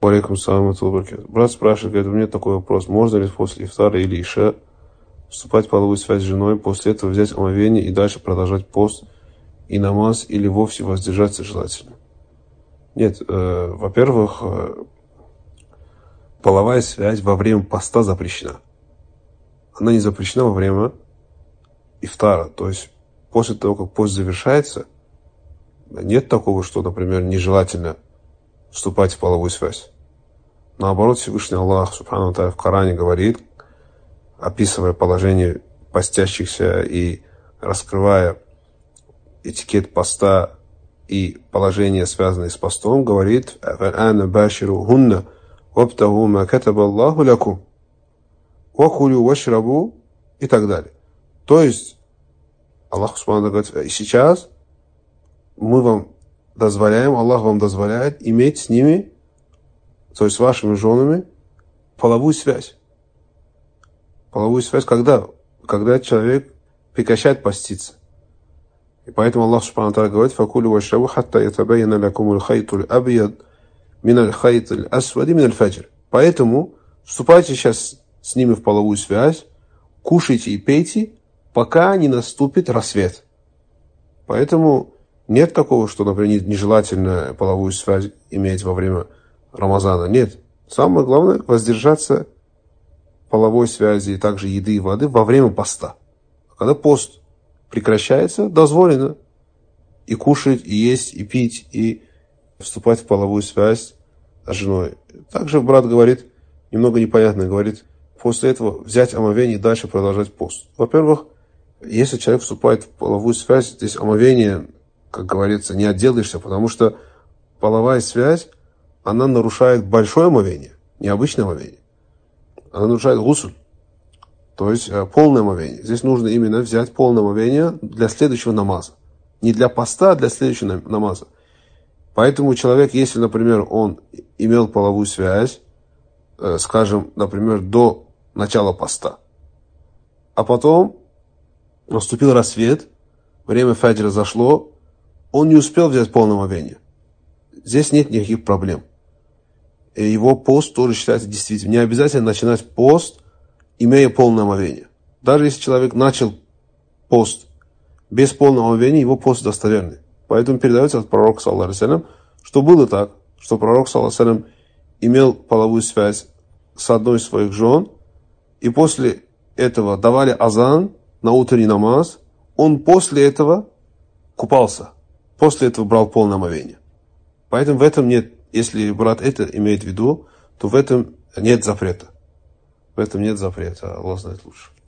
Алейкум салам. Брат спрашивает, говорит, у меня такой вопрос. Можно ли после ифтара или иша вступать в половую связь с женой, после этого взять омовение и дальше продолжать пост и намаз, или вовсе воздержаться желательно? Нет, во-первых, половая связь во время поста запрещена. Она не запрещена во время ифтара. То есть после того, как пост завершается, нет такого, что, например, нежелательно вступать в половую связь. Наоборот, Всевышний Аллах Субхану ва Тааля в Коране говорит, описывая положение постящихся и раскрывая этикет поста и положение, связанное с постом, говорит: «Фа'ана баширу хунна вабтагу ма катаба Аллаху лякум вакулю вашрабу» и так далее. То есть Аллах Субхану говорит: и сейчас мы вам дозволяем, Аллах вам дозволяет иметь с ними, то есть с вашими женами, половую связь. Половую связь когда? Когда человек прекращает поститься. И поэтому Аллах Субхану ва Тааля говорит: «Факулю вашрабу хатта ятабайяна лякумул хайтуль абьяд миналь хайтуль асвади миналь фаджр». Поэтому вступайте сейчас с ними в половую связь, кушайте и пейте, пока не наступит рассвет. Поэтому нет такого, что, например, нежелательно половую связь иметь во время Рамазана. Нет. Самое главное — воздержаться половой связи и также еды и воды во время поста. Когда пост прекращается, дозволено и кушать, и есть, и пить, и вступать в половую связь с женой. Также брат говорит, немного непонятно, говорит, после этого взять омовение и дальше продолжать пост. Во-первых, если человек вступает в половую связь, здесь омовение, как говорится, не отделаешься, потому что половая связь, она нарушает большое омовение, не обычное омовение. Она нарушает гусуль, то есть полное омовение. Здесь нужно именно взять полное омовение для следующего намаза. Не для поста, а для следующего намаза. Поэтому человек, если, например, он имел половую связь, скажем, например, до начала поста, а потом наступил рассвет, время фаджра зашло, он не успел взять полное омовение. Здесь нет никаких проблем. И его пост тоже считается действительно. Не обязательно начинать пост, имея полное омовение. Даже если человек начал пост без полного омовения, его пост достоверный. Поэтому передается от пророка, саллаллаху алейхи ва саллям, что было так, что пророк, саллаллаху алейхи ва саллям, имел половую связь с одной из своих жен, и после этого давали азан на утренний намаз, он после этого купался, после этого брал полное омовение. Поэтому в этом нет, если брат это имеет в виду, то в этом нет запрета. В этом нет запрета. Аллах знает лучше.